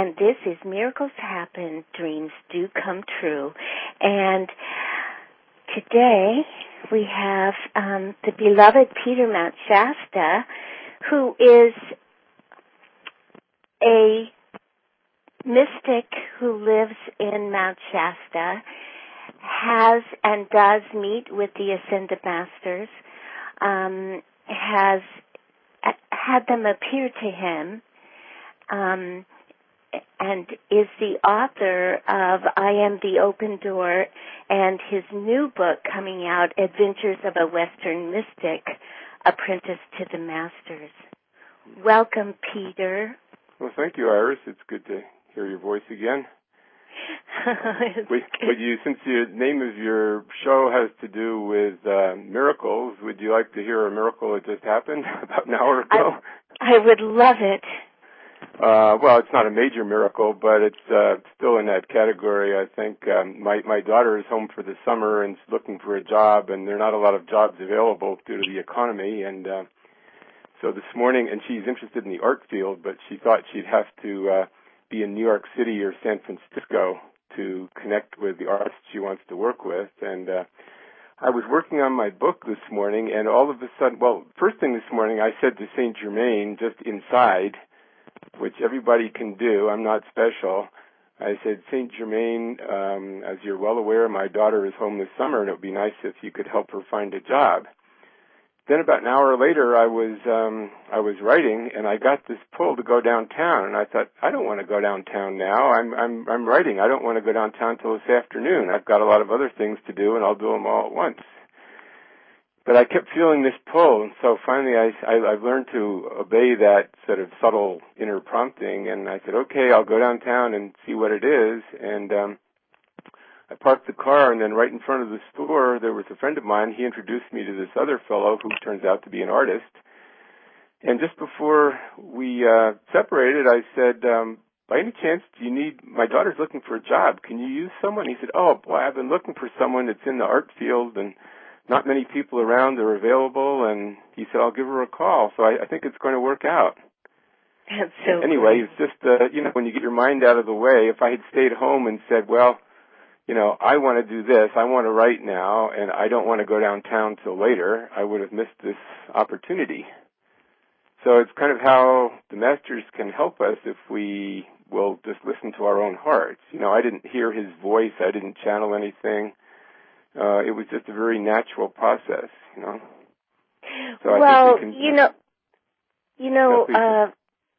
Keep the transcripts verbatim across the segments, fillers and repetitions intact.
and this is Miracles Happen, Dreams Do Come True. And today we have um, the beloved Peter Mount Shasta, who is a mystic who lives in Mount Shasta, has and does meet with the Ascended Masters, um, has had them appear to him, um, and is the author of I Am the Open Door and his new book coming out, Adventures of a Western Mystic, Apprentice to the Masters. Welcome, Peter. Well, thank you, Iris. It's good to hear your voice again. Wait, would you, since the name of your show has to do with uh, miracles, would you like to hear a miracle that just happened about an hour ago? I, I would love it. Uh, well, it's not a major miracle, but it's uh, still in that category. I think um, my my daughter is home for the summer and is looking for a job, and there are not a lot of jobs available due to the economy. And uh, so this morning, and she's interested in the art field, but she thought she'd have to uh, be in New York City or San Francisco to connect with the artists she wants to work with. And uh, I was working on my book this morning, and all of a sudden, well, first thing this morning, I said to Saint Germain, just inside, which everybody can do, I'm not special, I said, Saint Germain, um, as you're well aware, my daughter is home this summer, and it would be nice if you could help her find a job. Then about an hour later, I was um, I was writing, and I got this pull to go downtown, and I thought, I don't want to go downtown now. I'm I'm I'm writing. I don't want to go downtown till this afternoon. I've got a lot of other things to do, and I'll do them all at once. But I kept feeling this pull, and so finally I, I I've learned to obey that sort of subtle inner prompting, and I said, okay, I'll go downtown and see what it is, and um, I parked the car, and then right in front of the store, there was a friend of mine. He introduced me to this other fellow who turns out to be an artist. And just before we uh, separated, I said, um, by any chance, do you need, my daughter's looking for a job. Can you use someone? He said, oh, boy, I've been looking for someone that's in the art field, and not many people around are available. And he said, I'll give her a call. So I, I think it's going to work out. That's so Anyway, great. it's just, uh, you know, when you get your mind out of the way, if I had stayed home and said, well, you know, I want to do this, I want to write now, and I don't want to go downtown till later, I would have missed this opportunity. So it's kind of how the Masters can help us if we will just listen to our own hearts. You know, I didn't hear his voice, I didn't channel anything. Uh, it was just a very natural process, you know. So well, I think we can, you know, you know, no, uh,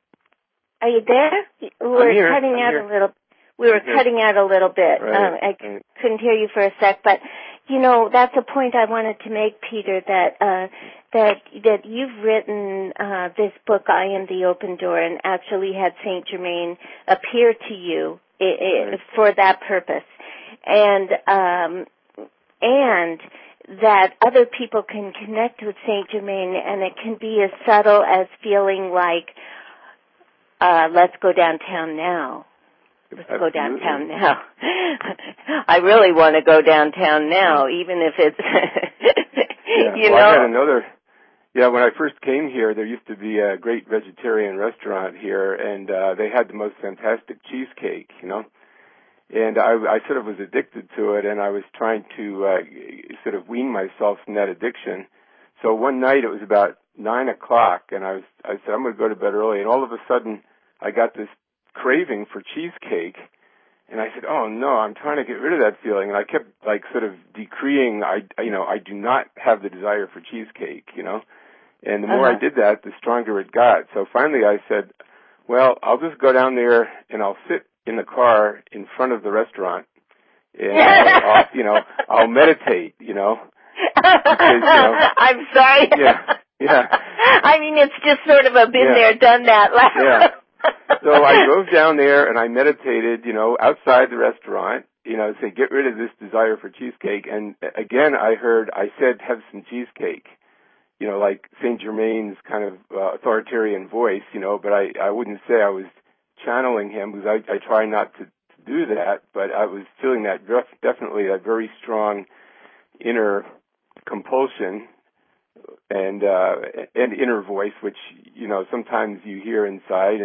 are you there? We're I'm here. cutting I'm out here. a little. We were Okay. cutting out a little bit. Right. Um, I c- right. couldn't hear you for a sec, but you know that's a point I wanted to make, Peter. That uh, that that you've written uh, this book, I Am the Open Door, and actually had Saint Germain appear to you I- I- Right. for that purpose, and um, and that other people can connect with Saint Germain, and it can be as subtle as feeling like, uh, let's go downtown now. Let's Absolutely. go downtown now. I really want to go downtown now, even if it's, yeah. you well, know. I had another, yeah, when I first came here, there used to be a great vegetarian restaurant here, and uh, they had the most fantastic cheesecake, you know. And I, I sort of was addicted to it, and I was trying to uh, sort of wean myself from that addiction. So one night, it was about nine o'clock, and I was I said, I'm going to go to bed early, and all of a sudden, I got this craving for cheesecake, and I said, oh no, I'm trying to get rid of that feeling, and I kept like sort of decreeing, I, you know, I do not have the desire for cheesecake, you know, and the more uh-huh. I did that, the stronger it got. So finally I said, well, I'll just go down there and I'll sit in the car in front of the restaurant, and I'll, I'll you know, I'll meditate, you know, because, you know, I'm sorry. Yeah, yeah. I mean, it's just sort of a been yeah. there, done that laugh. Yeah. So I drove down there and I meditated, you know, outside the restaurant, you know, say, get rid of this desire for cheesecake. And again, I heard, I said, have some cheesecake, you know, like Saint Germain's kind of uh, authoritarian voice, you know, but I, I wouldn't say I was channeling him because I, I try not to, to do that, but I was feeling that def- definitely a very strong inner compulsion and uh and inner voice, which, you know, sometimes you hear inside. And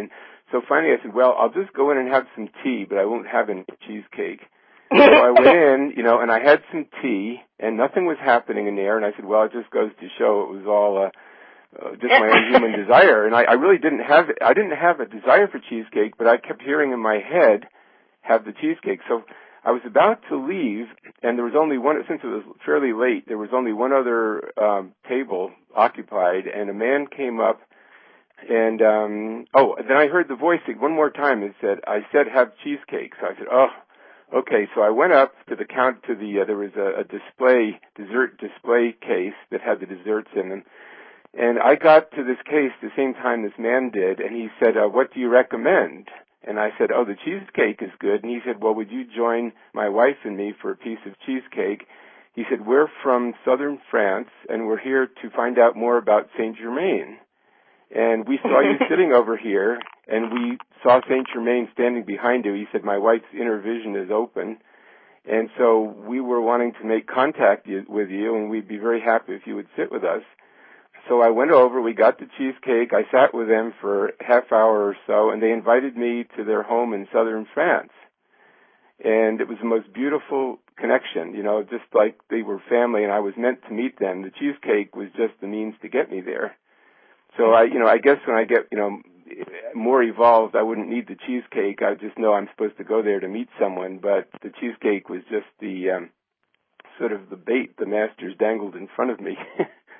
So finally I said, well, I'll just go in and have some tea, but I won't have any cheesecake. So I went in, you know, and I had some tea, and nothing was happening in there, and I said, well, it just goes to show it was all uh, uh, just my own human desire. And I, I really didn't have, I didn't have a desire for cheesecake, but I kept hearing in my head, have the cheesecake. So I was about to leave, and there was only one, since it was fairly late, there was only one other um, table occupied, and a man came up, and, um, oh, then I heard the voice one more time. It said, I said have cheesecake. So I said, oh, okay. So I went up to the count, to the, uh, there was a, a display, dessert display case that had the desserts in them. And I got to this case the same time this man did, and he said, uh, what do you recommend? And I said, oh, the cheesecake is good. And he said, well, would you join my wife and me for a piece of cheesecake? He said, we're from southern France, and we're here to find out more about Saint Germain. And we saw you sitting over here, and we saw Saint Germain standing behind you. He said, my wife's inner vision is open. And so we were wanting to make contact with you, and we'd be very happy if you would sit with us. So I went over, we got the cheesecake, I sat with them for a half hour or so, and they invited me to their home in southern France. And it was the most beautiful connection, you know, just like they were family and I was meant to meet them. The cheesecake was just the means to get me there. So I, you know, I guess when I get, you know, more evolved, I wouldn't need the cheesecake. I just know I'm supposed to go there to meet someone. But the cheesecake was just the um, sort of the bait the masters dangled in front of me.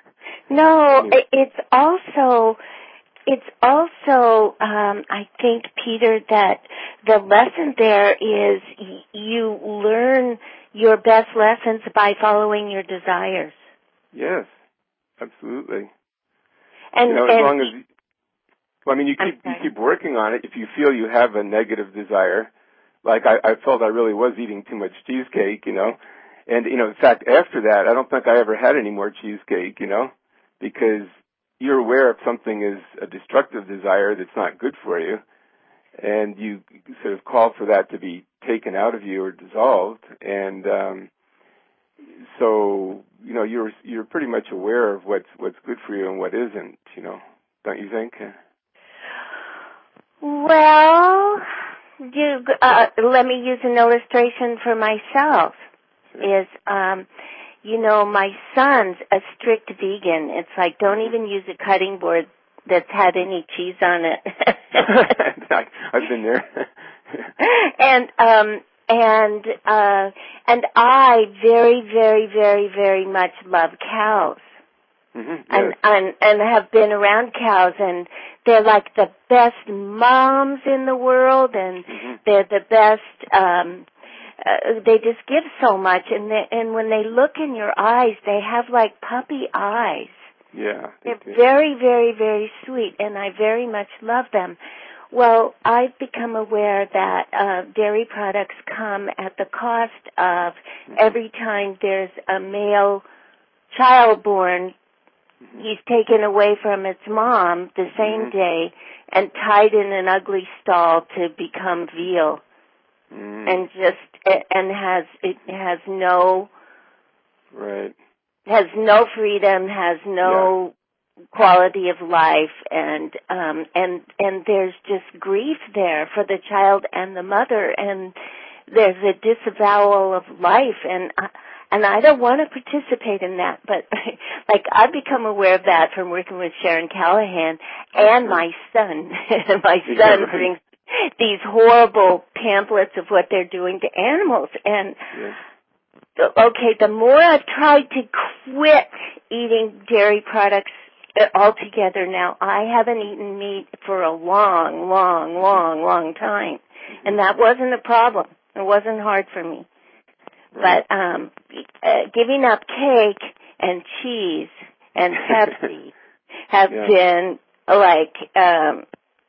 No, it's also, it's also, um, I think, Peter, that the lesson there is y- you learn your best lessons by following your desires. Yes, absolutely. And, you know, and as long as, well, I mean, you keep you keep working on it. If you feel you have a negative desire, like I, I felt I really was eating too much cheesecake, you know, and you know, in fact, after that, I don't think I ever had any more cheesecake, you know, because you're aware if something is a destructive desire that's not good for you, and you sort of call for that to be taken out of you or dissolved, and um, so you know, you're you're pretty much aware of what's what's good for you and what isn't, you know, don't you think? Well, you, uh, let me use an illustration for myself. Sure. Is, um, you know, my son's a strict vegan. It's like, don't even use a cutting board that's had any cheese on it. I've been there. and, um, and, uh, and I very, very, very, very much love cows. Mm-hmm, yes. and, and and have been around cows, and they're like the best moms in the world, and mm-hmm. they're the best. Um, uh, they just give so much, and they, and when they look in your eyes, they have like puppy eyes. Yeah, they they're very, very, very sweet, and I very much love them. Well, I've become aware that uh, dairy products come at the cost of mm-hmm. every time there's a male child born. He's taken away from its mom the same mm-hmm. day and tied in an ugly stall to become veal, mm. and just and has it has no right has no freedom, has no yeah. quality of life, and um and and there's just grief there for the child and the mother, and there's a disavowal of life, and. Uh, And I don't want to participate in that, but like I've become aware of that from working with Sharon Callahan and my son. my son yeah, brings these horrible pamphlets of what they're doing to animals. And yeah. okay, the more I've tried to quit eating dairy products altogether now, I haven't eaten meat for a long, long, long, long time. And that wasn't a problem. It wasn't hard for me. But um, uh, giving up cake and cheese and Pepsi have yeah. been like um,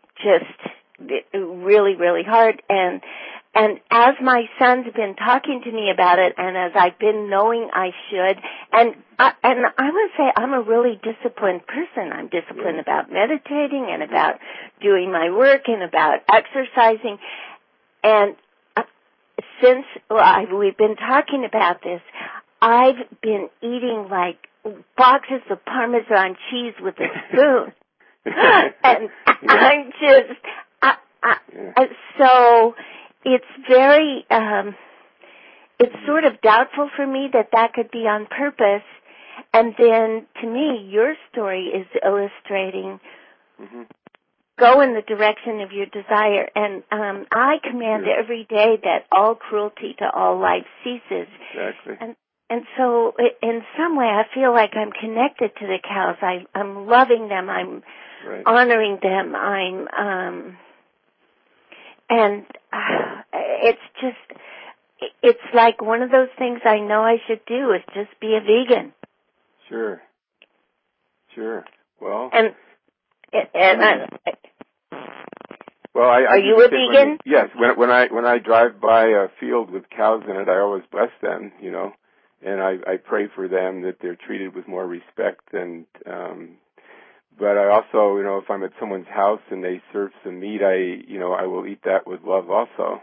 just really, really hard. And and as my son's been talking to me about it, and as I've been knowing I should, and I, and I would say I'm a really disciplined person. I'm disciplined yeah. about meditating and about doing my work and about exercising, and. Since well, I, we've been talking about this, I've been eating like boxes of Parmesan cheese with a spoon. and I'm just, I, Uh, yeah. uh, so it's very, um, it's sort of doubtful for me that that could be on purpose. And then, to me, your story is illustrating mm-hmm. go in the direction of your desire. And um, I command sure. every day that all cruelty to all life ceases. Exactly. And and so, in some way, I feel like I'm connected to the cows. I, I'm loving them. I'm right. honoring them. I'm, um, and uh, it's just, it's like one of those things I know I should do is just be a vegan. Sure. Sure. Well. And, and I, well, I, I are you a vegan? When, yes. When when I when I drive by a field with cows in it, I always bless them. You know. And I, I pray for them that they're treated with more respect. And um, but I also, you know, if I'm at someone's house and they serve some meat, I, you know, I will eat that with love also.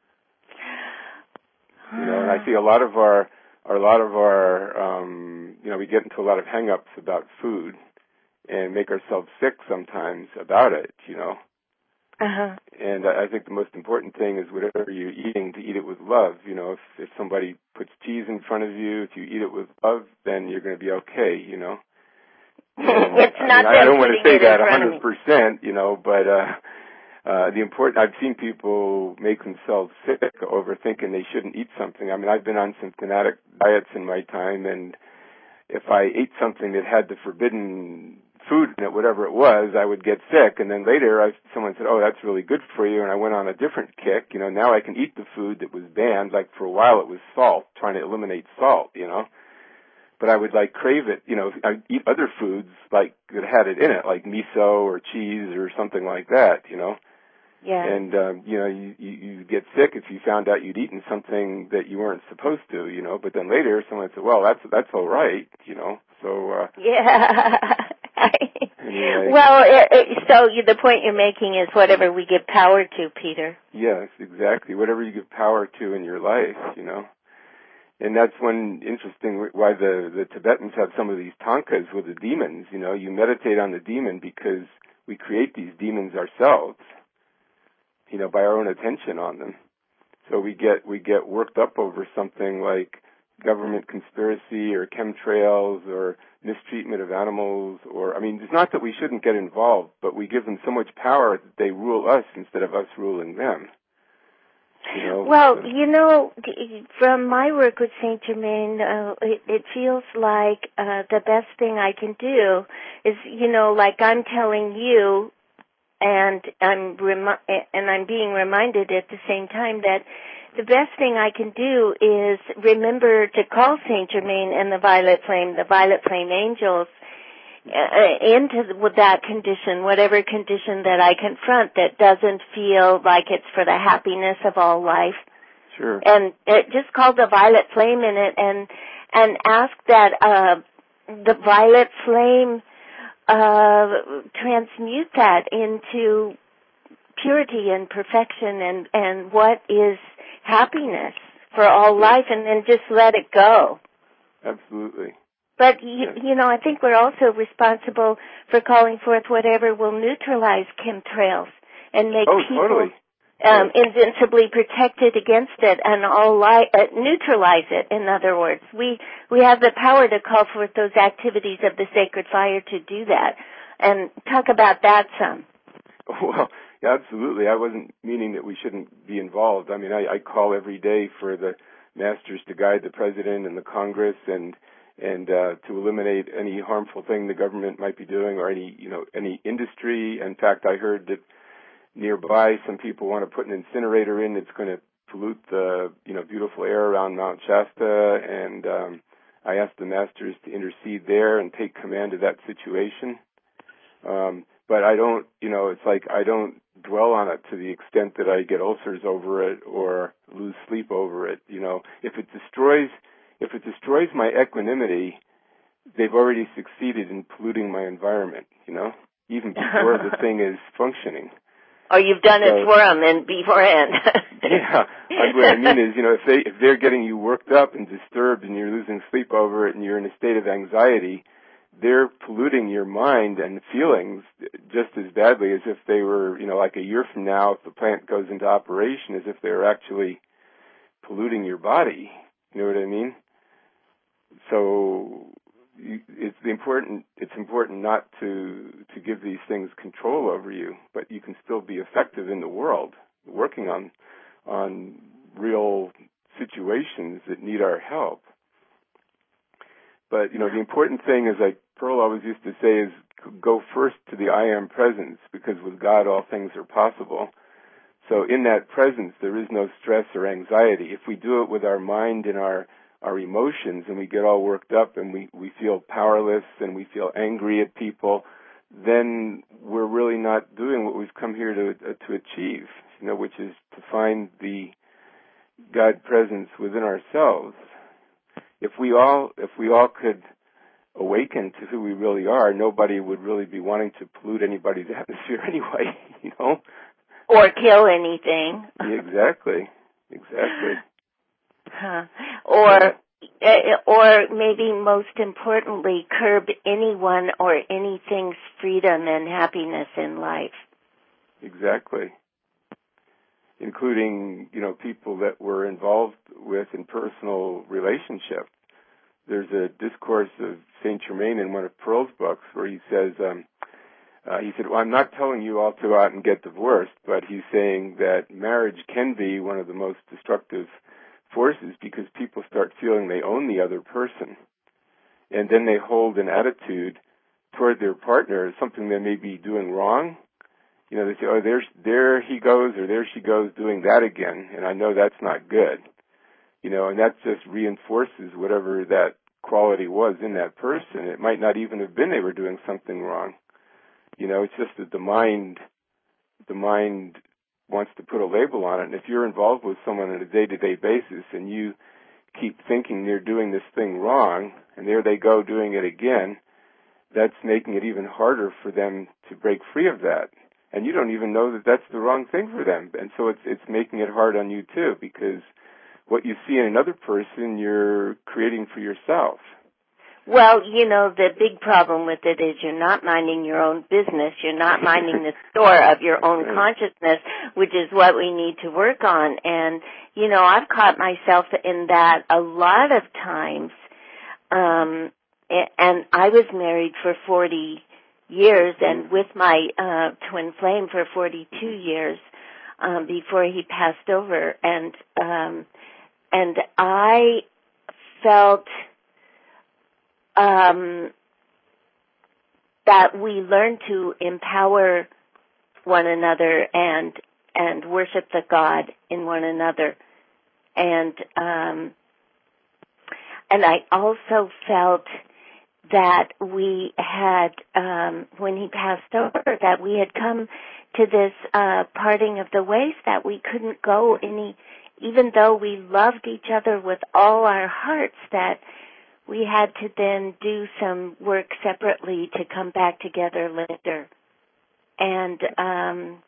You know, and I see a lot of our, a lot of our, um, you know, we get into a lot of hang-ups about food and make ourselves sick sometimes about it. You know. Uh-huh. And I think the most important thing is whatever you're eating, to eat it with love. You know, if, if somebody puts cheese in front of you, if you eat it with love, then you're going to be okay, you know. And, it's I not mean, I, I don't want to say that one hundred percent, you know, but uh, uh, the important, I've seen people make themselves sick over thinking they shouldn't eat something. I mean, I've been on some fanatic diets in my time, and if I ate something that had the forbidden food in it, whatever it was, I would get sick. And then later, I, someone said, "Oh, that's really good for you," and I went on a different kick. You know, now I can eat the food that was banned. Like for a while, it was salt, trying to eliminate salt. You know, but I would like crave it. You know, I'd eat other foods like that had it in it, like miso or cheese or something like that. You know. Yeah. And, um, you know, you, you, you get sick if you found out you'd eaten something that you weren't supposed to, you know, but then later someone said, well, that's, that's all right, you know, so, uh. Yeah. Anyway. Well, it, it, so you, the point you're making is whatever we give power to, Peter. Yes, exactly. Whatever you give power to in your life, you know. And that's one interesting why the, the Tibetans have some of these tankas with the demons, you know. You meditate on the demon because we create these demons ourselves, you know, by our own attention on them. So we get we get worked up over something like government conspiracy or chemtrails or mistreatment of animals, or, I mean, it's not that we shouldn't get involved, but we give them so much power that they rule us instead of us ruling them. You know, well, so. you know, from my work with Saint Germain, uh, it, it feels like uh, the best thing I can do is, you know, like I'm telling you, and I'm remi- and I'm being reminded at the same time that the best thing I can do is remember to call Saint Germain and the Violet Flame, the Violet Flame Angels, uh, into the, with that condition, whatever condition that I confront that doesn't feel like it's for the happiness of all life. Sure. And it just call the Violet Flame in it, and and ask that uh, the Violet Flame Uh, transmute that into purity and perfection and, and what is happiness for all life, and then just let it go. Absolutely. But, you, you know, I think we're also responsible for calling forth whatever will neutralize chemtrails and make oh, people totally. um, yes. invincibly protected against it and all li- uh, neutralize it, in other words. We we have the power to call forth those activities of the sacred fire to do that. And talk about that some. Well, yeah, absolutely. I wasn't meaning that we shouldn't be involved. I mean, I, I call every day for the masters to guide the president and the Congress and and uh, to eliminate any harmful thing the government might be doing or any, you know, any industry. In fact, I heard that nearby, some people want to put an incinerator in that's going to pollute the, you know, beautiful air around Mount Shasta, and um, I asked the masters to intercede there and take command of that situation. Um, but I don't, you know, it's like I don't dwell on it to the extent that I get ulcers over it or lose sleep over it. You know, if it destroys, if it destroys my equanimity, they've already succeeded in polluting my environment. You know, even before the thing is functioning. Or you've done so, it for them and beforehand. Yeah, what I mean is, you know, if they if they're getting you worked up and disturbed and you're losing sleep over it and you're in a state of anxiety, they're polluting your mind and feelings just as badly as if they were, you know, like a year from now, if the plant goes into operation, as if they were actually polluting your body. You know what I mean? So you, it's the important. It's important not to to give these things control over you, but you can still be effective in the world, working on on real situations that need our help. But, you know, the important thing is, like Pearl always used to say, is go first to the I am presence, because with God all things are possible. So in that presence, there is no stress or anxiety. If we do it with our mind and our, our emotions, and we get all worked up and we, we feel powerless and we feel angry at people, then we're really not doing what we've come here to uh, to achieve, you know, which is to find the God presence within ourselves. If we all if we all could awaken to who we really are, nobody would really be wanting to pollute anybody's atmosphere anyway, you know? Or kill anything. Yeah, exactly. Exactly. Huh. Or uh, or maybe most importantly, curb anyone or anything's freedom and happiness in life. Exactly. Including, you know, people that we're involved with in personal relationships. There's a discourse of Saint Germain in one of Pearl's books where he says, um, uh, he said, well, I'm not telling you all to go out and get divorced, but he's saying that marriage can be one of the most destructive forces because people start feeling they own the other person. And then they hold an attitude toward their partner as something they may be doing wrong. You know, they say, oh, there's, there he goes or there she goes doing that again, and I know that's not good. You know, and that just reinforces whatever that quality was in that person. It might not even have been they were doing something wrong. You know, it's just that the mind, the mind wants to put a label on it. And if you're involved with someone on a day-to-day basis and you keep thinking they're doing this thing wrong, and there they go doing it again, that's making it even harder for them to break free of that. And you don't even know that that's the wrong thing for them. And so it's it's making it hard on you too, because what you see in another person, you're creating for yourself. Well, you know, the big problem with it is you're not minding your own business. You're not minding the store of your own consciousness, which is what we need to work on. And, you know, I've caught myself in that a lot of times. Um, and I was married for forty years and with my uh, twin flame for forty-two years um, before he passed over. And um, and I felt Um, that we learn to empower one another and and worship the God in one another, and um, and I also felt that we had um, when he passed over that we had come to this uh, parting of the ways, that we couldn't go any, even though we loved each other with all our hearts, that we had to then do some work separately to come back together later. And um,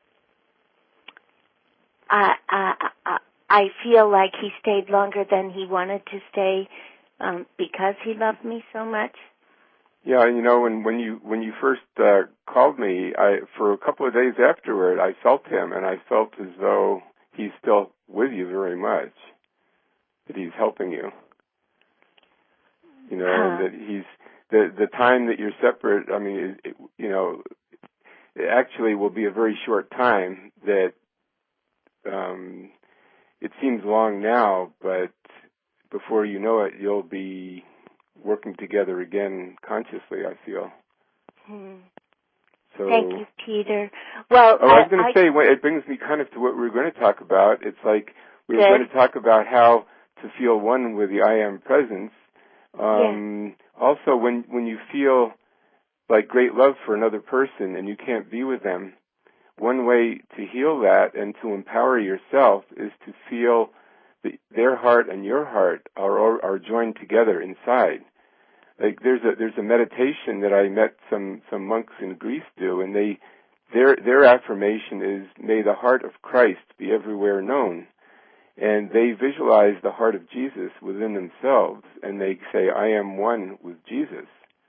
I, I, I feel like he stayed longer than he wanted to stay um, because he loved me so much. Yeah, you know, when when you when you first uh, called me, I for a couple of days afterward, I felt him, and I felt as though he's still with you very much, that he's helping you. You know, huh. and that he's, the the time that you're separate, I mean, it, it, you know, it actually will be a very short time that, um, it seems long now, but before you know it, you'll be working together again consciously, I feel. Hmm. So, thank you, Peter. Well, oh, I was going to I, say, well, it brings me kind of to what we were going to talk about. It's like we were good. going to talk about how to feel one with the I Am presence. Um, yeah. Also, when, when you feel like great love for another person and you can't be with them, one way to heal that and to empower yourself is to feel that their heart and your heart are are joined together inside. Like there's a there's a meditation that I met some some monks in Greece do, and they their their affirmation is, may the heart of Christ be everywhere known. And they visualize the heart of Jesus within themselves, and they say, I am one with Jesus.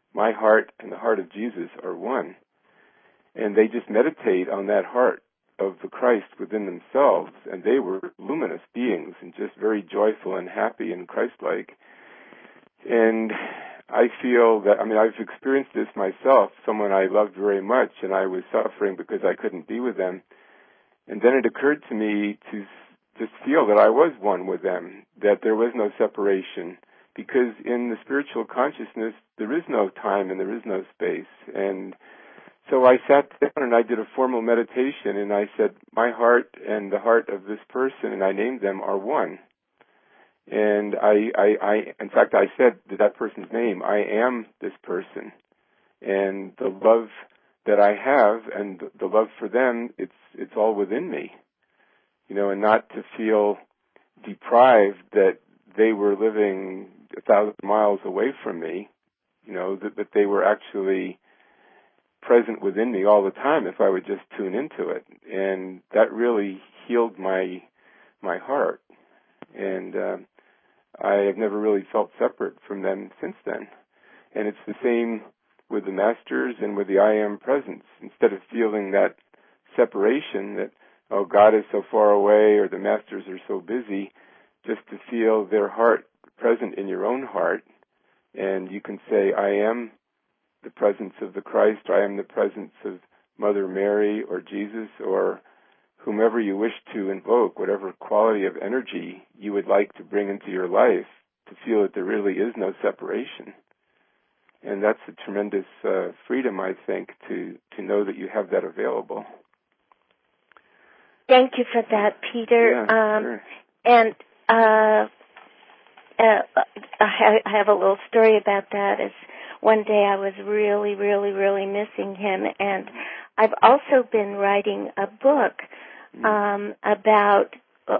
my heart and the heart of Jesus are one. And they just meditate on that heart of the Christ within themselves, and they were luminous beings and just very joyful and happy and Christ-like. And I feel that, I mean, I've experienced this myself, someone I loved very much, and I was suffering because I couldn't be with them. And then it occurred to me to just feel that I was one with them, that there was no separation, because in the spiritual consciousness, there is no time and there is no space. And so I sat down and I did a formal meditation, and I said, my heart and the heart of this person, and I named them, are one. And I, I, I, in fact, I said to that person's name, I am this person. And the love that I have and the love for them, it's, it's all within me. You know, and not to feel deprived that they were living a thousand miles away from me, you know, that, that they were actually present within me all the time if I would just tune into it. And that really healed my my heart. And uh, I have never really felt separate from them since then. And it's the same with the masters and with the I Am presence. Instead of feeling that separation that, oh, God is so far away or the masters are so busy, just to feel their heart present in your own heart. And you can say, I am the presence of the Christ, I am the presence of Mother Mary or Jesus or whomever you wish to invoke, whatever quality of energy you would like to bring into your life, to feel that there really is no separation. And that's a tremendous uh, freedom, I think, to, to know that you have that available. Thank you for that, Peter. Yeah, um, sure. And uh, uh, I have a little story about that. It's one day I was really, really, really missing him, and I've also been writing a book um, about uh,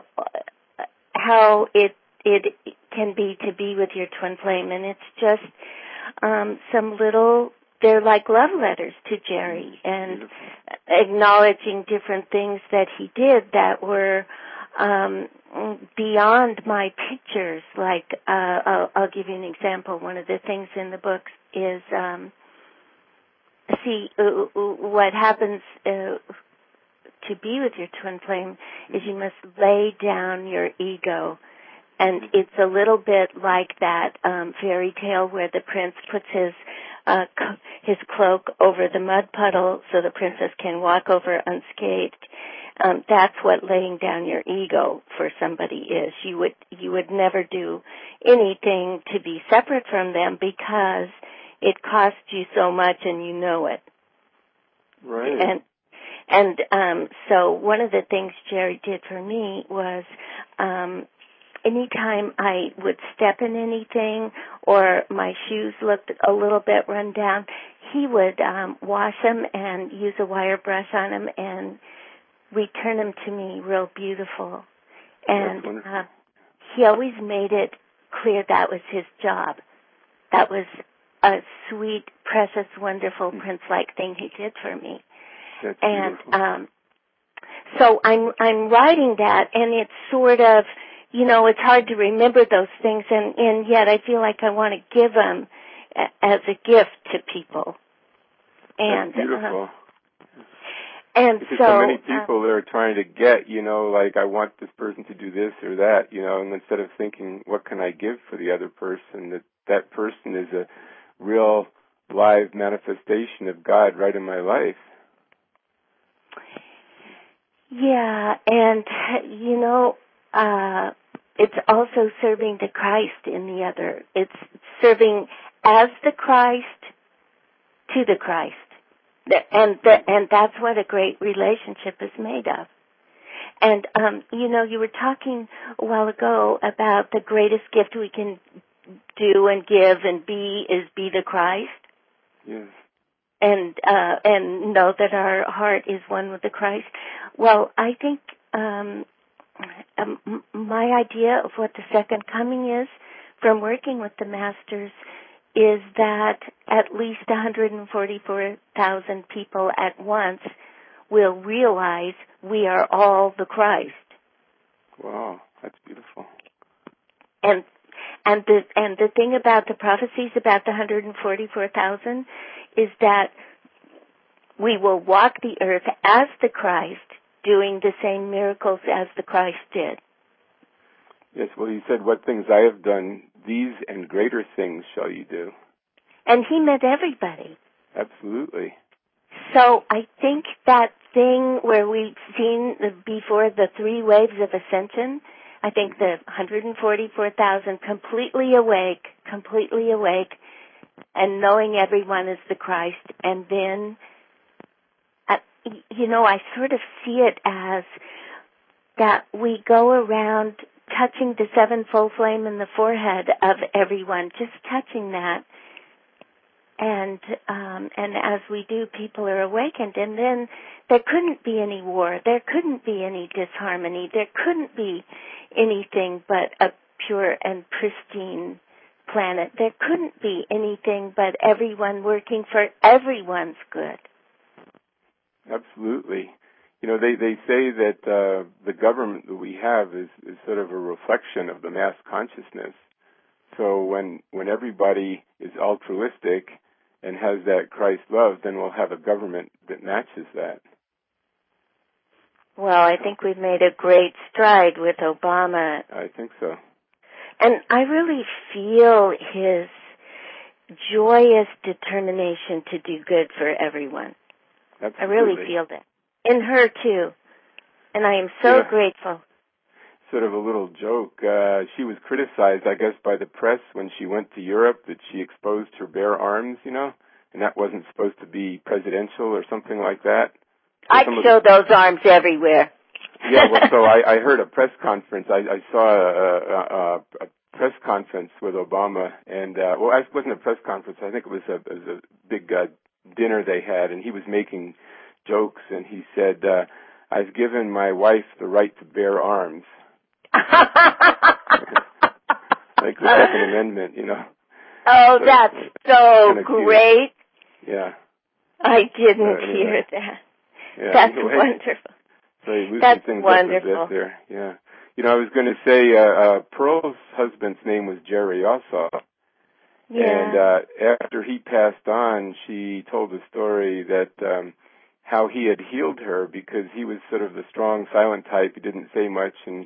how it it can be to be with your twin flame, and it's just um, some little. They're like love letters to Jerry, and acknowledging different things that he did that were um, beyond my pictures. Like, uh, I'll, I'll give you an example. One of the things in the book is, um, see, uh, what happens uh, to be with your twin flame is you must lay down your ego. And it's a little bit like that um, fairy tale where the prince puts his uh, his cloak over the mud puddle so the princess can walk over unscathed. Um, that's what laying down your ego for somebody is. You would you would never do anything to be separate from them because it costs you so much and you know it. Right. And and um, so one of the things Jerry did for me was. Um, Anytime I would step in anything or my shoes looked a little bit run down, he would um, wash them and use a wire brush on them and return them to me real beautiful. And uh, he always made it clear that was his job. That was a sweet, precious, wonderful prince-like thing he did for me. That's and beautiful. um, so I'm I'm writing that, and it's sort of. You know, it's hard to remember those things, and, and yet I feel like I want to give them as a gift to people. And, That's beautiful. Uh, and because so, so many people uh, that are trying to get, you know, like I want this person to do this or that, you know, and instead of thinking, what can I give for the other person, that that person is a real live manifestation of God right in my life. Yeah, and, you know, uh, it's also serving the Christ in the other. It's serving as the Christ to the Christ. And the, and that's what a great relationship is made of. And, um, you know, you were talking a while ago about the greatest gift we can do and give and be is be the Christ. Yes. And, uh, and know that our heart is one with the Christ. Well, I think, um, Um, my idea of what the second coming is from working with the masters is that at least one hundred forty-four thousand people at once will realize we are all the Christ. Wow, that's beautiful. And And the and the thing about the prophecies about the one hundred forty-four thousand is that we will walk the earth as the Christ, doing the same miracles as the Christ did. Yes, well, he said, what things I have done, these and greater things shall you do. And he meant everybody. Absolutely. So I think that thing where we've seen the, before the three waves of ascension, I think the one hundred forty-four thousand completely awake, completely awake, and knowing everyone is the Christ, and then, uh, you know, I sort of see it as that we go around touching the sevenfold flame in the forehead of everyone, just touching that. And um, and as we do, people are awakened. And then there couldn't be any war. There couldn't be any disharmony. There couldn't be anything but a pure and pristine planet. There couldn't be anything but everyone working for everyone's good. Absolutely. You know, they, they say that uh, the government that we have is, is sort of a reflection of the mass consciousness. So when when everybody is altruistic and has that Christ love, then we'll have a government that matches that. Well, I think we've made a great stride with Obama. I think so. And I really feel his joyous determination to do good for everyone. Absolutely. I really feel that. In her, too. And I am so yeah. grateful. Sort of a little joke. Uh, she was criticized, I guess, by the press when she went to Europe that she exposed her bare arms, you know, and that wasn't supposed to be presidential or something like that. So I'd show the, those arms everywhere. yeah, well, so I, I heard a press conference. I, I saw a, a, a press conference with Obama, and, uh, well, it wasn't a press conference. I think it was a, it was a big uh, dinner they had, and he was making jokes, and he said, uh, I've given my wife the right to bear arms. Like the Second Amendment, you know. Oh, so, that's so great. Cute. Yeah. I didn't uh, anyway. hear that. Yeah, that's anyway. wonderful. So you loosen that's things wonderful. up a bit there. Yeah. You know, I was going to say, uh, uh, Pearl's husband's name was Jerry also. Yeah. And uh, after he passed on, she told the story that um, how he had healed her because he was sort of the strong, silent type. He didn't say much, and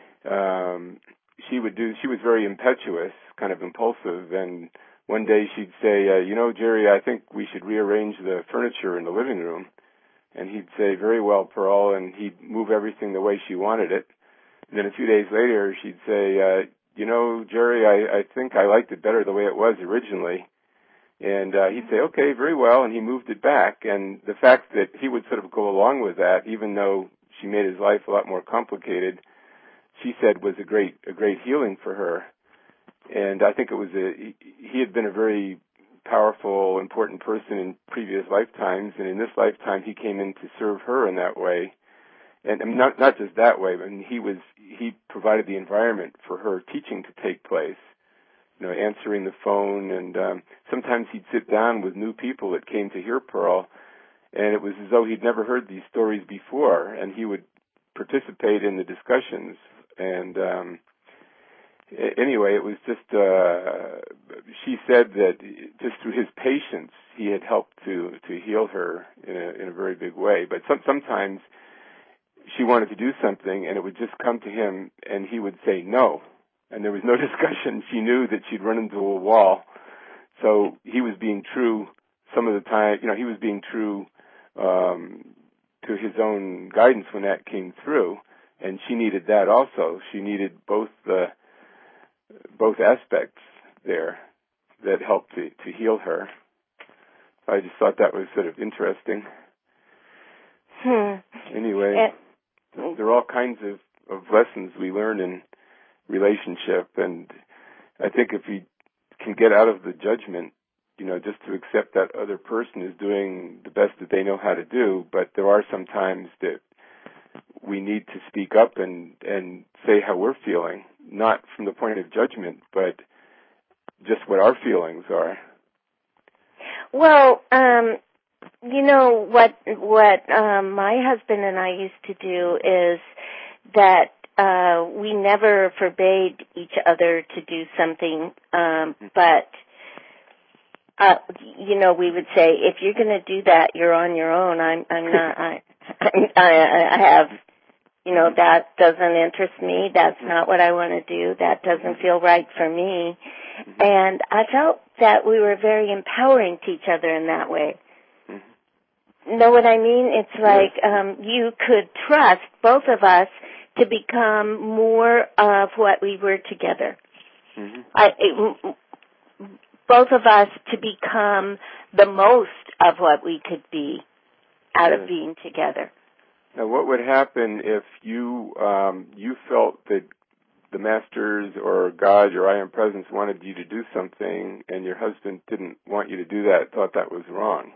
um, she would do. She was very impetuous, kind of impulsive, and one day she'd say, uh, "You know, Jerry, I think we should rearrange the furniture in the living room." And he'd say, "Very well, Pearl," and he'd move everything the way she wanted it. And then a few days later, she'd say, uh, "You know, Jerry, I, I think I liked it better the way it was originally." And uh, he'd say, "Okay, very well," and he moved it back. And the fact that he would sort of go along with that, even though she made his life a lot more complicated, she said was a great a great healing for her. And I think it was a he, he had been a very powerful, important person in previous lifetimes, and in this lifetime he came in to serve her in that way. And not not just that way, but he was he provided the environment for her teaching to take place. You know, answering the phone, and um, sometimes he'd sit down with new people that came to hear Pearl, and it was as though he'd never heard these stories before, and he would participate in the discussions. And um, anyway, it was just, uh, she said that just through his patience, he had helped to, to heal her in a, in a very big way. But some, sometimes she wanted to do something, and it would just come to him, and he would say no. And there was no discussion. She knew that she'd run into a wall. So he was being true some of the time, you know, he was being true um, to his own guidance when that came through. And she needed that also. She needed both the both aspects there that helped to, to heal her. I just thought that was sort of interesting. Hmm. Anyway, it, there are all kinds of, of lessons we learn in relationship, and I think if we can get out of the judgment, you know, just to accept that other person is doing the best that they know how to do, but there are some times that we need to speak up and, and say how we're feeling, not from the point of judgment, but just what our feelings are. Well, um, you know, what what um, my husband and I used to do is that uh, we never forbade each other to do something, um, but, uh, you know, we would say, if you're going to do that, you're on your own. I'm, I'm not, I, I, I have, you know, that doesn't interest me. That's not what I want to do. That doesn't feel right for me. And I felt that we were very empowering to each other in that way. Know what I mean? It's like um, you could trust both of us to become more of what we were together. Mm-hmm. I, it, both of us to become the most of what we could be out of being together. Now, what would happen if you um, you felt that the masters or God, your I Am Presence, wanted you to do something, and your husband didn't want you to do that, thought that was wrong?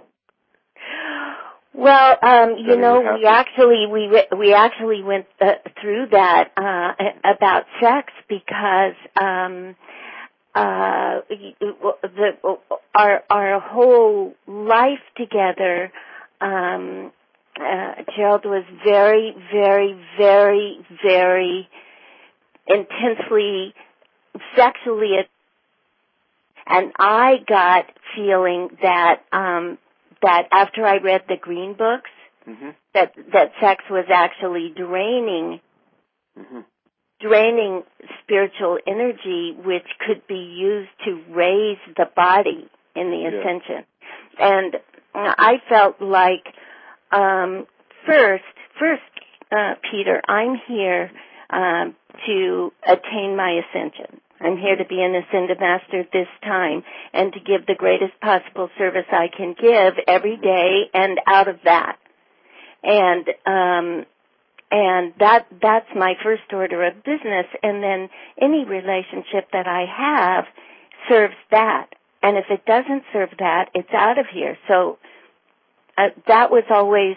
Well, um, you know, we actually we we actually went uh, through that uh, about sex because um, uh, the our our whole life together. Um, uh, Gerald was very, very, very, very intensely sexually, and I got feeling that. Um, that after I read the green books, mm-hmm. that that sex was actually draining, mm-hmm. draining spiritual energy, which could be used to raise the body in the yeah. ascension. And I felt like, um, first, first, uh, Peter, I'm here um, to attain my ascension. I'm here to be an ascended master this time and to give the greatest possible service I can give every day and out of that. And, um, and that, that's my first order of business. And then any relationship that I have serves that. And if it doesn't serve that, it's out of here. So, uh, that was always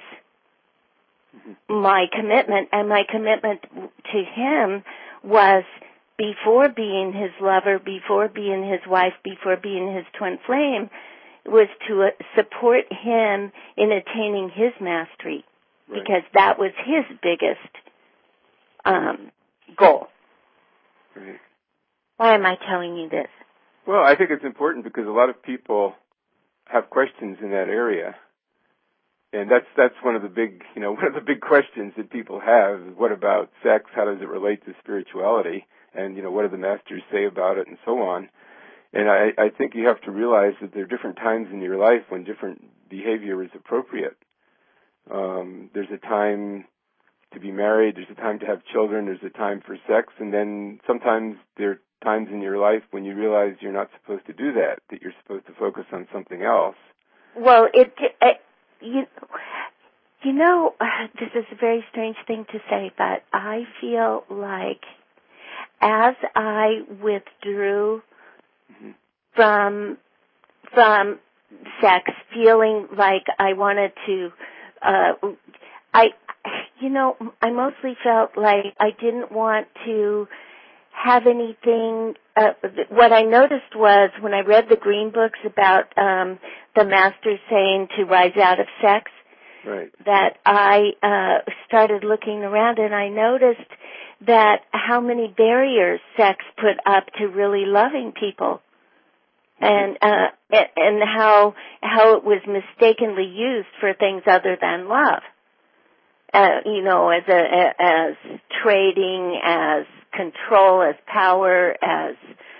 my commitment, and my commitment to him was before being his lover, before being his wife, before being his twin flame, was to uh, support him in attaining his mastery, right. because that was his biggest um, goal. Right. Why am I telling you this? Well, I think it's important because a lot of people have questions in that area. And that's that's one of the big, you know, one of the big questions that people have. What about sex? How does it relate to spirituality? And, you know, what do the masters say about it and so on? And I, I think you have to realize that there are different times in your life when different behavior is appropriate. Um, there's a time to be married. There's a time to have children. There's a time for sex. And then sometimes there are times in your life when you realize you're not supposed to do that, that you're supposed to focus on something else. Well, it... it You, you know, this is a very strange thing to say, but I feel like as I withdrew mm-hmm. from from sex, feeling like I wanted to, uh, I, you know, I mostly felt like I didn't want to have anything. Uh, what I noticed was when I read the green books about um, the masters saying to rise out of sex, right. that I uh, started looking around and I noticed that how many barriers sex put up to really loving people, and uh, and how how it was mistakenly used for things other than love. Uh, you know, as a, as trading, as control, as power, as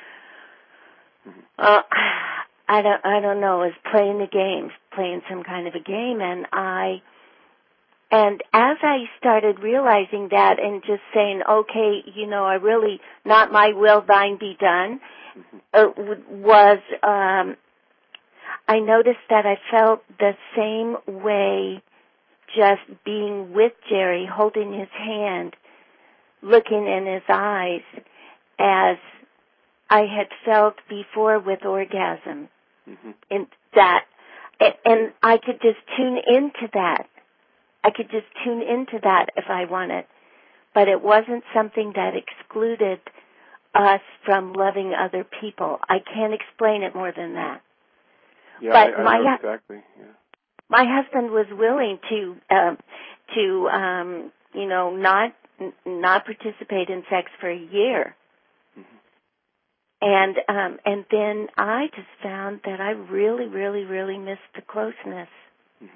uh, I don't I don't know, as playing the game, playing some kind of a game, and I and as I started realizing that and just saying, okay, you know, I really not my will, thine be done, uh, was um, I noticed that I felt the same way. Just being with Jerry, holding his hand, looking in his eyes, as I had felt before with orgasm. Mm-hmm. And that, and I could just tune into that. I could just tune into that if I wanted. But it wasn't something that excluded us from loving other people. I can't explain it more than that. Yeah, but I, I my, know exactly. Yeah. My husband was willing to, uh, to, um, you know, not n- not participate in sex for a year. Mm-hmm. And um, and then I just found that I really, really, really missed the closeness. Mm-hmm.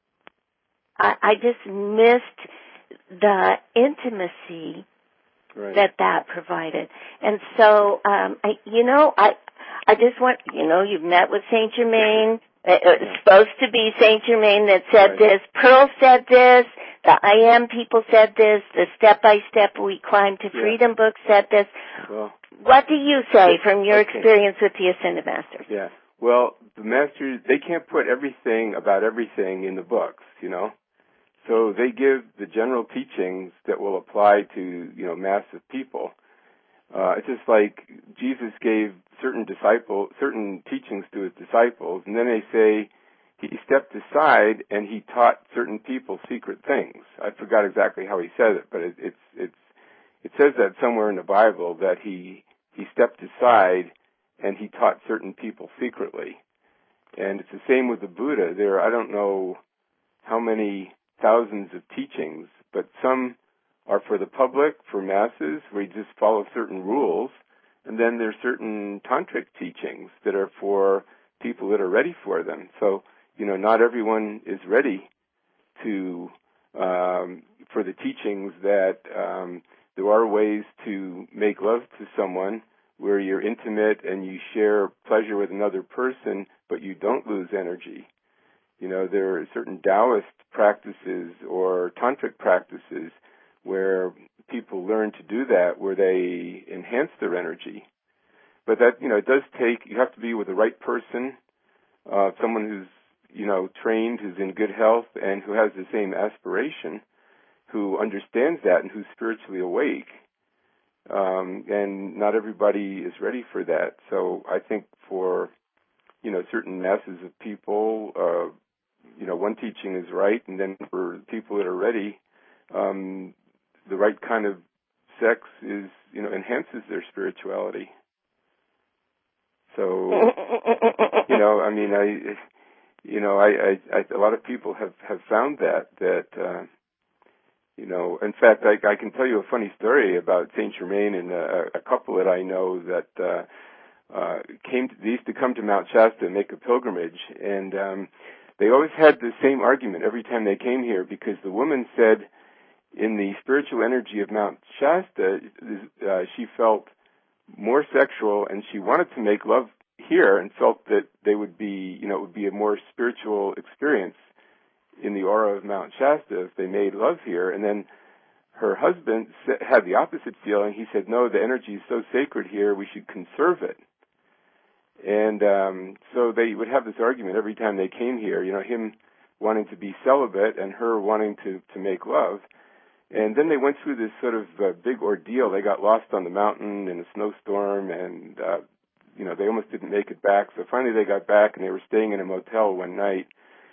I, I just missed the intimacy right. that that provided. And so, um, I, you know, I I just want, you know, you've met with Saint Germain. It was yeah. supposed to be Saint Germain that said right. this. Pearl said this. The I Am people said this. The Step by Step We Climb to yeah. Freedom book said this. Well, what do you say from your okay. experience with the Ascended Masters? Yeah. Well, the Masters, they can't put everything about everything in the books, you know. So they give the general teachings that will apply to, you know, massive people. Uh, it's just like Jesus gave certain disciple, certain teachings to his disciples, and then they say he stepped aside and he taught certain people secret things. I forgot exactly how he said it, but it, it's it's it says that somewhere in the Bible that he he stepped aside and he taught certain people secretly. And it's the same with the Buddha. There, I don't know how many thousands of teachings, but some are for the public, for masses, where you just follow certain rules. And then there's certain tantric teachings that are for people that are ready for them. So, you know, not everyone is ready to, um, for the teachings that um, there are ways to make love to someone where you're intimate and you share pleasure with another person, but you don't lose energy. You know, there are certain Taoist practices or tantric practices where people learn to do that, where they enhance their energy. But that, you know, it does take, you have to be with the right person, uh, someone who's, you know, trained, who's in good health, and who has the same aspiration, who understands that and who's spiritually awake. Um, and not everybody is ready for that. So I think for, you know, certain masses of people, uh, you know, one teaching is right, and then for people that are ready, um, the right kind of sex is, you know, enhances their spirituality. So, you know, I mean, I, you know, I, I, I a lot of people have, have found that, that, uh, you know, in fact, I, I can tell you a funny story about Saint Germain and a, a couple that I know that, uh, uh, came to, they used to come to Mount Shasta and make a pilgrimage, and, um, they always had the same argument every time they came here, because the woman said in the spiritual energy of Mount Shasta, uh, she felt more sexual, and she wanted to make love here and felt that they would be, you know, it would be a more spiritual experience in the aura of Mount Shasta if they made love here. And then her husband had the opposite feeling. He said, no, the energy is so sacred here, we should conserve it. And um, so they would have this argument every time they came here, you know, him wanting to be celibate and her wanting to, to make love. And then they went through this sort of uh, big ordeal. They got lost on the mountain in a snowstorm, and, uh, you know, they almost didn't make it back. So finally they got back, and they were staying in a motel one night.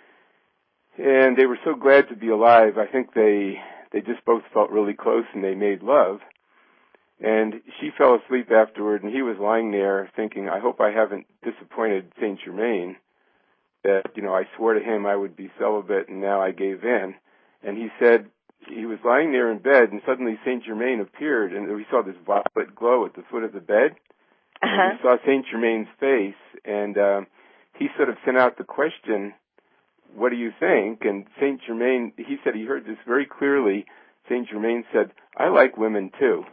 And they were so glad to be alive. I think they they just both felt really close, and they made love. And she fell asleep afterward, and he was lying there thinking, I hope I haven't disappointed Saint Germain, that, you know, I swore to him I would be celibate, and now I gave in. And he said, he was lying there in bed, and suddenly Saint Germain appeared, and we saw this violet glow at the foot of the bed. Uh-huh. And we saw Saint Germain's face, and uh, he sort of sent out the question, what do you think? And Saint Germain, he said he heard this very clearly. Saint Germain said, I like women too.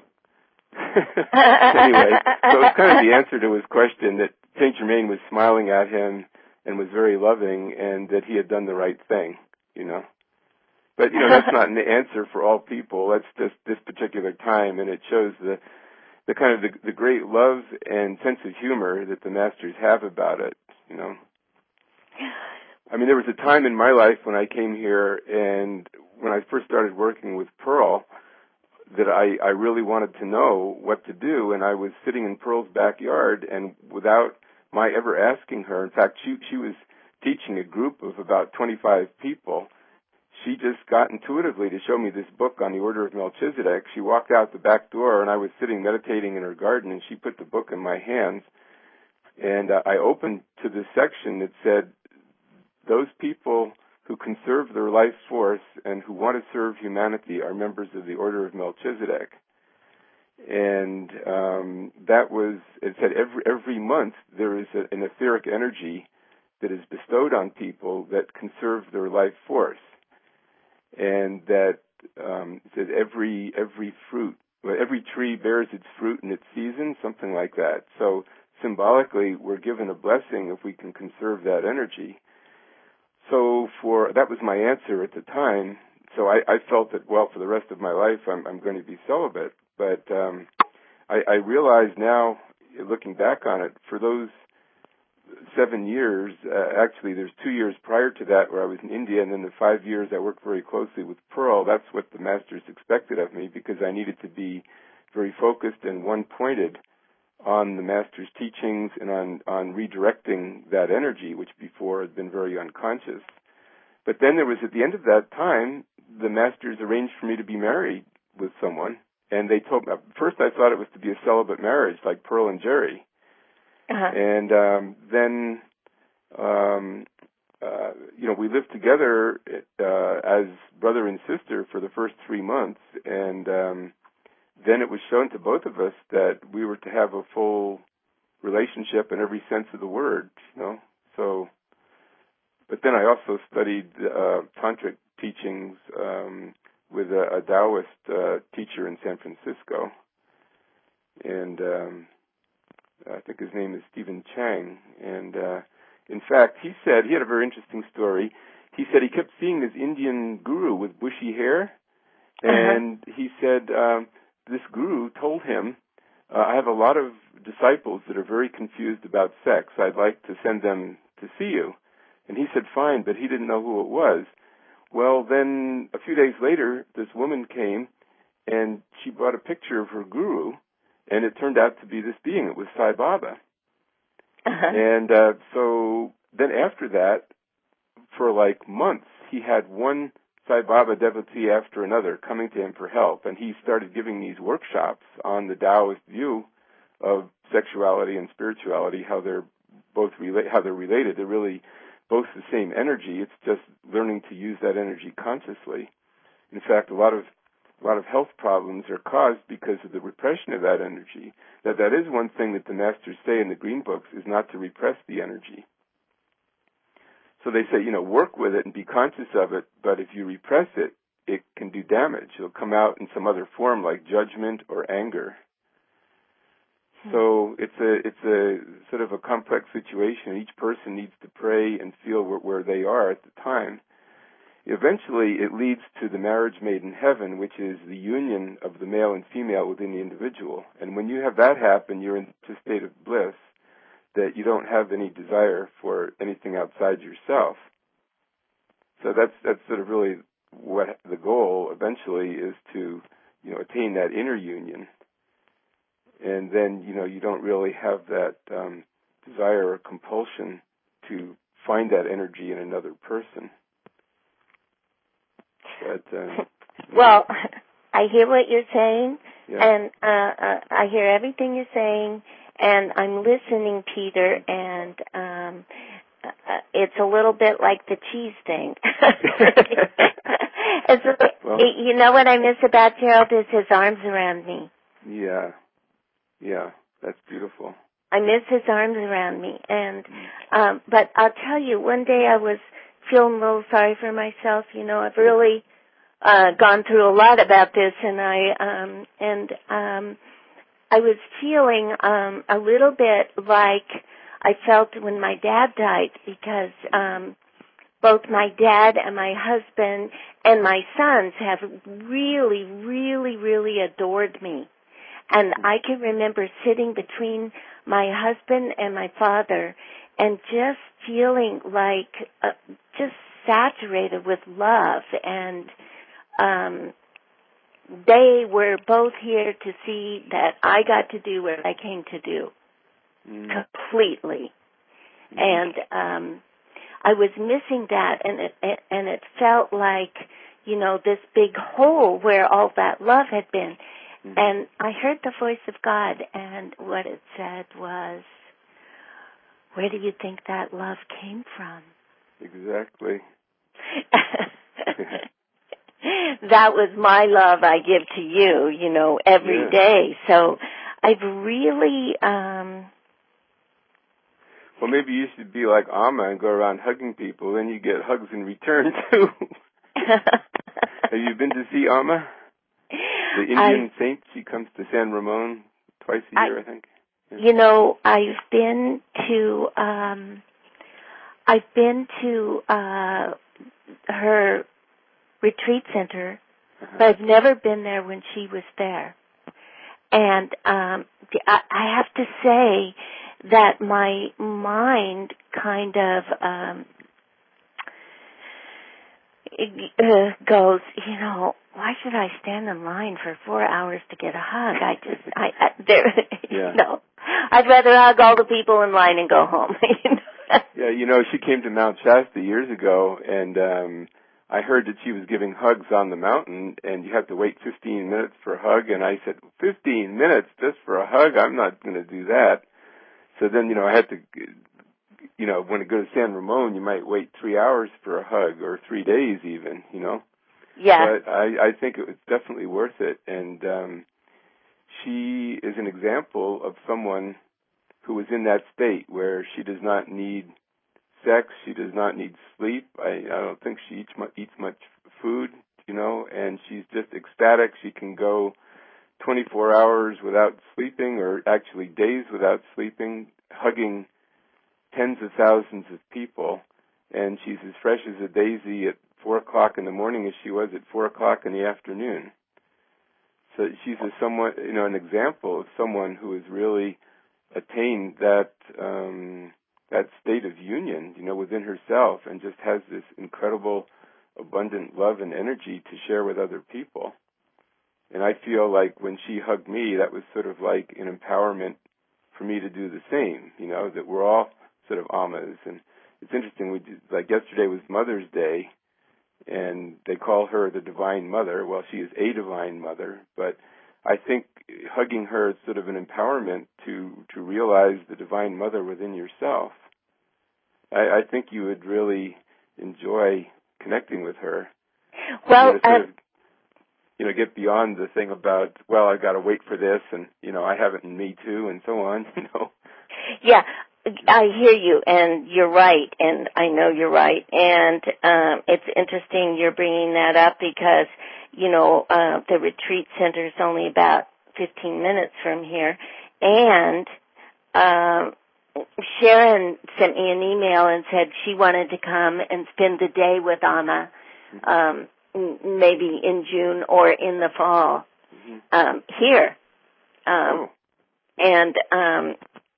Anyway, so it was kind of the answer to his question, that Saint Germain was smiling at him and was very loving, and that he had done the right thing, you know. But, you know, that's not an answer for all people. That's just this particular time, and it shows the the kind of the, the great love and sense of humor that the masters have about it, you know. I mean, there was a time in my life when I came here, and when I first started working with Pearl, that I, I really wanted to know what to do, and I was sitting in Pearl's backyard, and without my ever asking her, in fact, she she was teaching a group of about twenty-five people. She just got intuitively to show me this book on the Order of Melchizedek. She walked out the back door, and I was sitting meditating in her garden, and she put the book in my hands, and uh, I opened to this section that said, those people who conserve their life force and who want to serve humanity are members of the Order of Melchizedek. And um, that was, it said every, every month there is a, an etheric energy that is bestowed on people that conserve their life force. And that um, it said every, every fruit, well, every tree bears its fruit in its season, something like that. So symbolically, we're given a blessing if we can conserve that energy. So for that was my answer at the time. So I, I felt that, well, for the rest of my life, I'm, I'm going to be celibate. But um, I, I realize now, looking back on it, for those seven years, uh, actually there's two years prior to that where I was in India, and then the five years I worked very closely with Pearl. That's what the masters expected of me, because I needed to be very focused and one-pointed on the master's teachings and on, on redirecting that energy, which before had been very unconscious. But then there was, at the end of that time, the masters arranged for me to be married with someone. And they told me, at first I thought it was to be a celibate marriage, like Pearl and Jerry. Uh-huh. And um, then, um, uh, you know, we lived together uh, as brother and sister for the first three months. And um, then it was shown to both of us that we were to have a full relationship in every sense of the word, you know. So, but then I also studied uh, tantric teachings um, with a, a Taoist uh, teacher in San Francisco, and um, I think his name is Stephen Chang. And uh, in fact, he said he had a very interesting story. He said he kept seeing this Indian guru with bushy hair, and uh-huh. he said um, this guru told him, uh, "I have a lot of disciples that are very confused about sex. I'd like to send them to see you." And he said, "Fine," but he didn't know who it was. Well, then a few days later, this woman came, and she brought a picture of her guru, and it turned out to be this being. It was Sai Baba. Uh-huh. And uh, so then after that, for like months, he had one Sai Baba devotee after another coming to him for help, and he started giving these workshops on the Taoist view of sexuality and spirituality, how they're both rela- how they're related. They're really both the same energy. It's just learning to use that energy consciously. In fact, a lot of a lot of health problems are caused because of the repression of that energy. That that is one thing that the masters say in the Green Books, is not to repress the energy. So they say, you know, work with it and be conscious of it, but if you repress it, it can do damage. It'll come out in some other form like judgment or anger. So it's a it's a sort of a complex situation. Each person needs to pray and feel where, where they are at the time. Eventually, it leads to the marriage made in heaven, which is the union of the male and female within the individual. And when you have that happen, you're in a state of bliss that you don't have any desire for anything outside yourself. So that's that's sort of really what the goal eventually is, to, you know, attain that inner union. And then, you know, you don't really have that um, desire or compulsion to find that energy in another person. But, uh, well, I hear what you're saying, yeah. and uh, uh, I hear everything you're saying, and I'm listening, Peter, and um, uh, it's a little bit like the cheese thing. it's, well, you know what I miss about Gerald is his arms around me. Yeah. Yeah, that's beautiful. I miss his arms around me, and um, but I'll tell you, one day I was feeling a little sorry for myself. You know, I've really uh, gone through a lot about this, and I um, and um, I was feeling um, a little bit like I felt when my dad died, because um, both my dad and my husband and my sons have really, really, really adored me. And I can remember sitting between my husband and my father and just feeling like uh, just saturated with love. And um, they were both here to see that I got to do what I came to do mm. completely. Mm-hmm. And um, I was missing that, and it, it, and it felt like, you know, this big hole where all that love had been. Mm-hmm. And I heard the voice of God, and what it said was, where do you think that love came from? Exactly. that was my love I give to you, you know, every yeah. day. So I've really... um Well, maybe you should be like Amma and go around hugging people, and you get hugs in return, too. Have you been to see Amma? The Indian I, saint, she comes to San Ramon twice a year, I, I think. Yeah. You know, I've been to... um I've been to uh her retreat center, uh-huh. but I've never been there when she was there. And um I, I have to say that my mind kind of um uh, goes, you know, why should I stand in line for four hours to get a hug? I just, I, I there, yeah. you know, I'd rather hug all the people in line and go home. You know? Yeah, you know, she came to Mount Shasta years ago, and um I heard that she was giving hugs on the mountain, and you have to wait fifteen minutes for a hug, and I said, fifteen minutes just for a hug? I'm not going to do that. So then, you know, I had to, you know, when you go to San Ramon, you might wait three hours for a hug, or three days even, you know. Yeah. But I, I think it was definitely worth it, and um she is an example of someone who is in that state where she does not need sex, she does not need sleep. I, I don't think she eats much, eats much food, you know, and she's just ecstatic. She can go twenty-four hours without sleeping, or actually days without sleeping, hugging tens of thousands of people, and she's as fresh as a daisy at four o'clock in the morning as she was at four o'clock in the afternoon. So she's a somewhat, you know, an example of someone who has really attained that um, that state of union, you know, within herself, and just has this incredible, abundant love and energy to share with other people. And I feel like when she hugged me, that was sort of like an empowerment for me to do the same, you know, that we're all sort of Ammas. And it's interesting, we did, like yesterday was Mother's Day, and they call her the Divine Mother. Well, she is a Divine Mother, but I think hugging her is sort of an empowerment to, to realize the Divine Mother within yourself. I, I think you would really enjoy connecting with her. Well, you know, sort um, of, you know, get beyond the thing about, well, I got to wait for this, and you know, I have it in me too, and so on. You know. Yeah, I hear you, and you're right, and I know you're right, and um, it's interesting you're bringing that up because, you know, uh, the retreat center is only about fifteen minutes from here, and um, Sharon sent me an email and said she wanted to come and spend the day with Amma, um, maybe in June or in the fall, um, here, um, and um,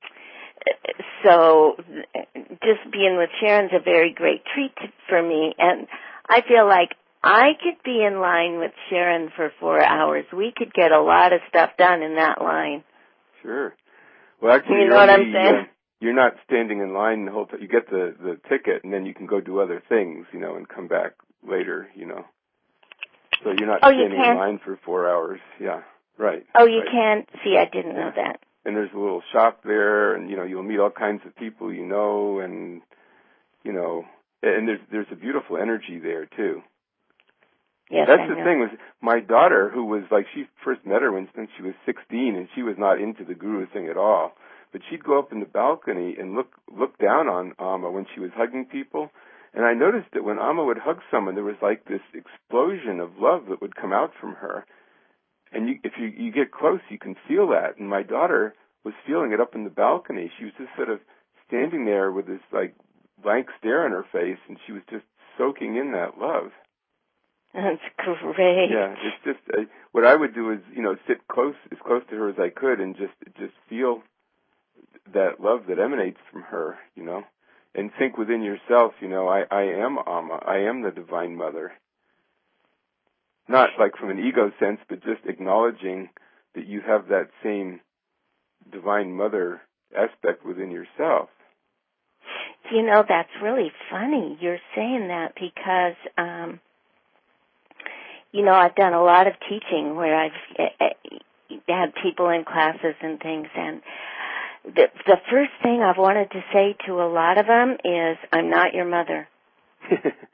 so just being with Sharon's a very great treat for me, and I feel like I could be in line with Sharon for four hours. We could get a lot of stuff done in that line. Sure. Well, actually, you know what I'm saying? Uh, you're not standing in line the whole time. You get the, the ticket, and then you can go do other things, you know, and come back later, you know. So you're not oh, standing you in line for four hours. Yeah, right. Oh, you right. can? See, I didn't know that. And there's a little shop there, and, you know, you'll meet all kinds of people you know, and, you know, and there's there's a beautiful energy there, too. Yes, That's I the know. thing was my daughter, who was like, she first met her when, when she was sixteen, and she was not into the guru thing at all. But she'd go up in the balcony and look look down on Amma when she was hugging people. And I noticed that when Amma would hug someone, there was like this explosion of love that would come out from her. And you, if you, you get close, you can feel that. And my daughter was feeling it up in the balcony. She was just sort of standing there with this like blank stare on her face, and she was just soaking in that love. That's great. Yeah, it's just uh, what I would do is, you know, sit close, as close to her as I could, and just just feel that love that emanates from her, you know, and think within yourself, you know, I, I am Amma, I am the Divine Mother. Not like from an ego sense, but just acknowledging that you have that same Divine Mother aspect within yourself. You know, that's really funny you're saying that because, um, you know, I've done a lot of teaching where I've uh, had people in classes and things, and the, the first thing I've wanted to say to a lot of them is, I'm not your mother.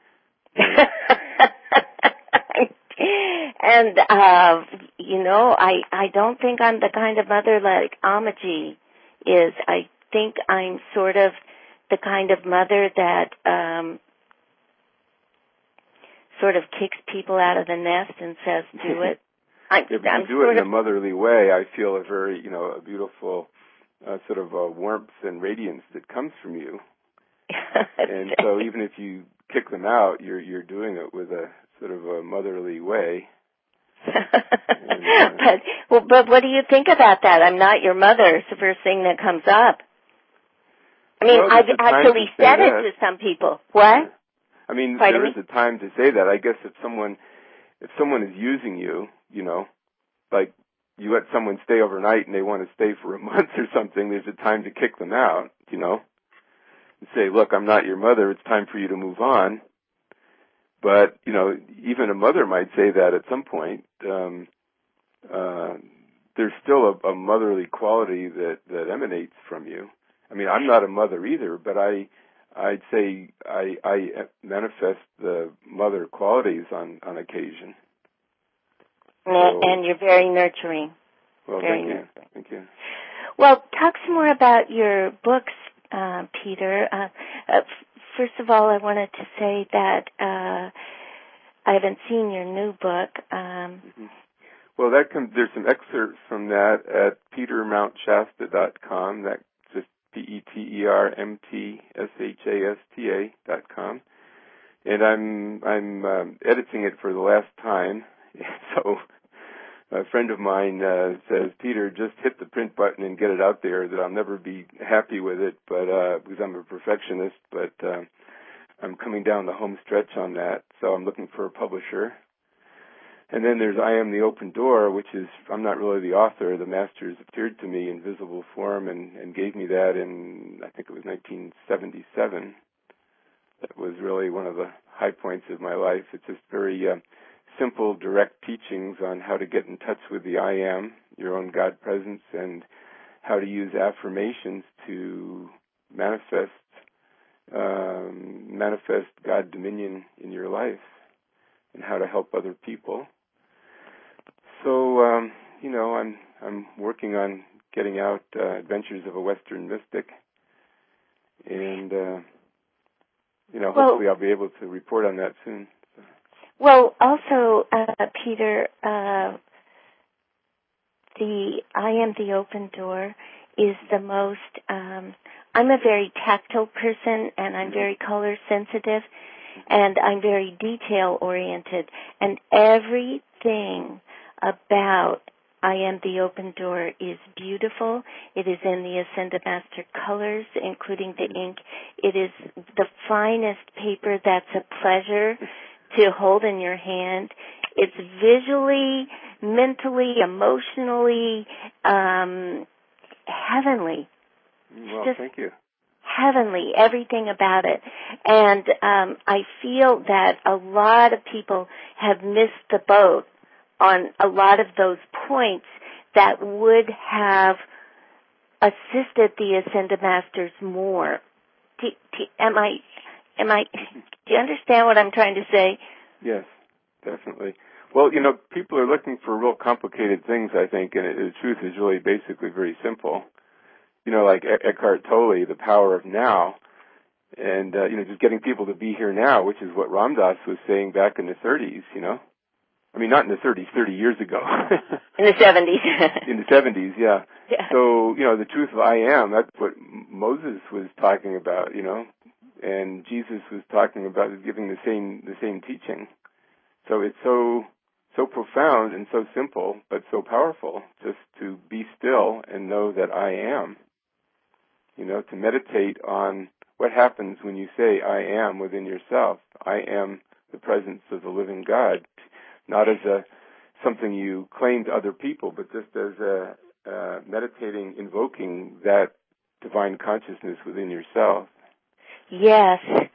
And, uh, you know, I, I don't think I'm the kind of mother like Amaji is. I think I'm sort of the kind of mother that um, sort of kicks people out of the nest and says, do it. I'm, if I'm you do it in a motherly way, I feel a very, you know, a beautiful uh, sort of a warmth and radiance that comes from you. And so even if you kick them out, you're you're doing it with a sort of a motherly way. and, uh, but well, but what do you think about that? I'm not your mother. It's the first thing that comes up. I mean, well, I've actually said that. it to some people. What? I mean, Pardon there me? is a time to say that. I guess if someone if someone is using you, you know, like you let someone stay overnight and they want to stay for a month or something, there's a time to kick them out, you know, and say, look, I'm not your mother. It's time for you to move on. But, you know, even a mother might say that at some point. Um, uh, there's still a, a motherly quality that, that emanates from you. I mean, I'm not a mother either, but I, I'd say I, I manifest the mother qualities on, on occasion. So, and you're very nurturing. Well, very thank you. nurturing. Thank you. Well, talk some more about your books, uh, Peter. Uh, uh, first of all, I wanted to say that uh, I haven't seen your new book. Um, mm-hmm. Well, that comes, there's some excerpts from that at peter mount shasta dot com. That's just P E T E R M T S H A S T A dot com. And I'm I'm um, editing it for the last time. So a friend of mine uh, says, Peter, just hit the print button and get it out there, that I'll never be happy with it, but uh, because I'm a perfectionist, but uh, I'm coming down the home stretch on that, so I'm looking for a publisher. And then there's I Am the Open Door, which is, I'm not really the author. The Masters appeared to me in visible form and, and gave me that in, I think it was nineteen seventy-seven. That was really one of the high points of my life. It's just very uh, simple, direct teachings on how to get in touch with the I Am, your own God presence, and how to use affirmations to manifest um, manifest God dominion in your life, and how to help other people. So, um, you know, I'm I'm working on getting out uh, Adventures of a Western Mystic, and uh, you know, well, hopefully I'll be able to report on that soon. So. Well, also, uh, Peter, uh, the I Am the Open Door is the most, um, I'm a very tactile person, and I'm very color sensitive, and I'm very detail oriented, and everything about I Am the Open Door is beautiful. It is in the Ascended Master colors, including the ink. It is the finest paper that's a pleasure to hold in your hand. It's visually, mentally, emotionally, um, heavenly. Well, Just thank you. Heavenly, everything about it. And um, I feel that a lot of people have missed the boat on a lot of those points that would have assisted the Ascended Masters more. Do, do, am I, am I, do you understand what I'm trying to say? Yes, definitely. Well, you know, people are looking for real complicated things, I think, and it, the truth is really basically very simple. You know, like Eckhart Tolle, the power of now, and, uh, you know, just getting people to be here now, which is what Ram Dass was saying back in the thirties, you know. I mean, not in the thirties, thirty years ago. In the seventies. In the seventies, yeah. yeah. So, you know, the truth of I am, that's what Moses was talking about, you know, and Jesus was talking about, giving the same, the same teaching. So it's so, so profound and so simple, but so powerful, just to be still and know that I am. You know, to meditate on what happens when you say I am within yourself. I am the presence of the living God, not as a something you claim to other people, but just as a uh, meditating, invoking that divine consciousness within yourself. Yes.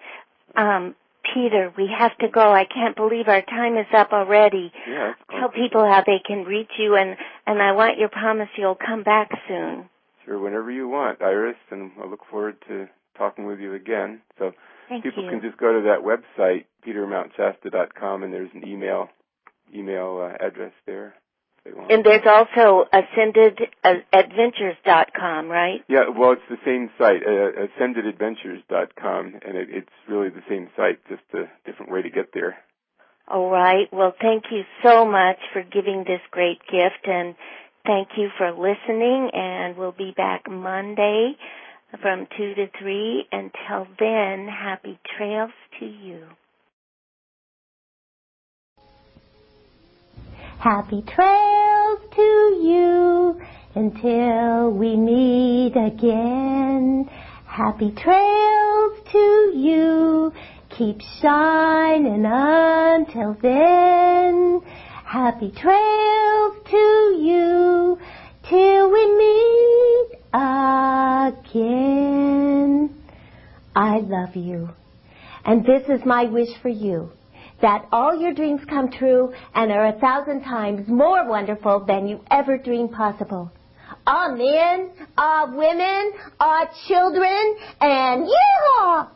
Um, Peter, we have to go. I can't believe our time is up already. Yeah, Tell people how they can reach you, and, and I want your promise you'll come back soon. Sure, whenever you want, Iris, and I look forward to talking with you again. So Thank people you. can just go to that website, peter mount shasta dot com, and there's an email email uh, address there. And there's also ascended adventures dot com, right? Yeah, well, it's the same site, uh, ascended adventures dot com, and it, it's really the same site, just a different way to get there. All right. Well, thank you so much for giving this great gift, and thank you for listening, and we'll be back Monday from two to three. Until then, happy trails to you. Happy trails to you until we meet again. Happy trails to you. Keep shining until then. Happy trails to you till we meet again. I love you. And this is my wish for you, that all your dreams come true and are a thousand times more wonderful than you ever dreamed possible. All men, all women, all children, and yeehaw!